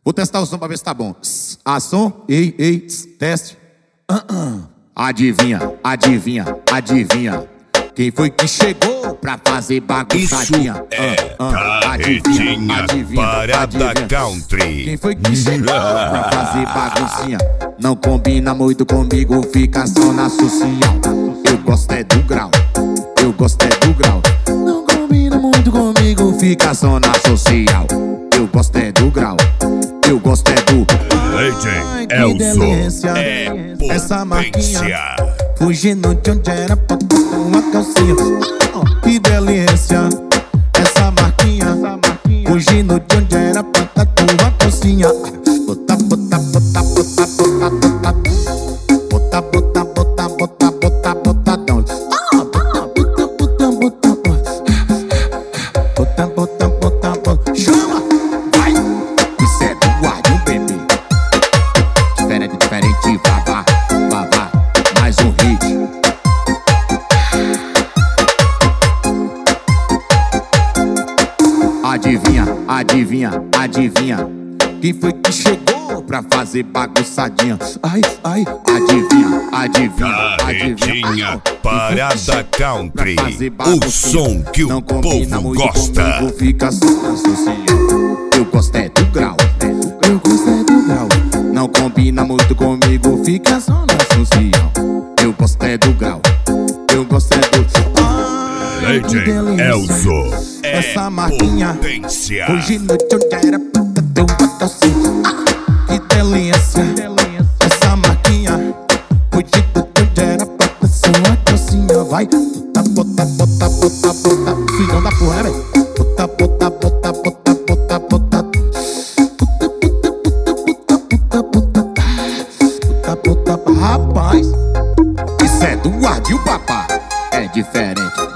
Vou testar o som pra ver se tá bom. Som, ei, teste. Adivinha, adivinha, adivinha. Quem foi que chegou pra fazer bagunçadinha? Carretinha Parada Country. Quem foi que chegou pra fazer baguncinha? Não combina muito comigo, fica só na social. Eu gosto é do grau, eu gosto é do grau. Não combina muito comigo, fica só na social. Eu gosto é do grau, eu gosto é do... Ai, que delícia, essa marquinha fugindo de onde era pra botar uma calcinha. Que delícia, essa marquinha fugindo de onde era pra botar uma calcinha. Bota, bota, bota, bota, bota, bota, bota, bota, bota, bota, bota, botadão. Bota, bota, bota, bota, bota, bota, bota, chama, vai. Isso é do guardião, bebê. Diferente, diferente, vá, vá, vá. Mais um hit. Adivinha, adivinha, adivinha. Quem foi que chegou pra fazer bagunçadinha? Ai, ai, adivinha, adivinha, Carretinha Parada Country. O som que o povo gosta. Comigo, fica só na social. Eu gosto é do grau, eu gosto é do grau. Não combina muito comigo, fica só na social. Eu gosto é do grau, eu gosto é do... Ai, que delícia, Elzo, essa marquinha potência. fugindo de onde era pra ter uma calcinha. Que delícia, essa marquinha fugindo de onde era pra ter uma calcinha. Vai, bota, bota, bota, bota, bota. Filhão da porra, né, véi? Bota, bota, bota, bota, bota, bota. Rapaz, isso é do guardião, papá. É diferente.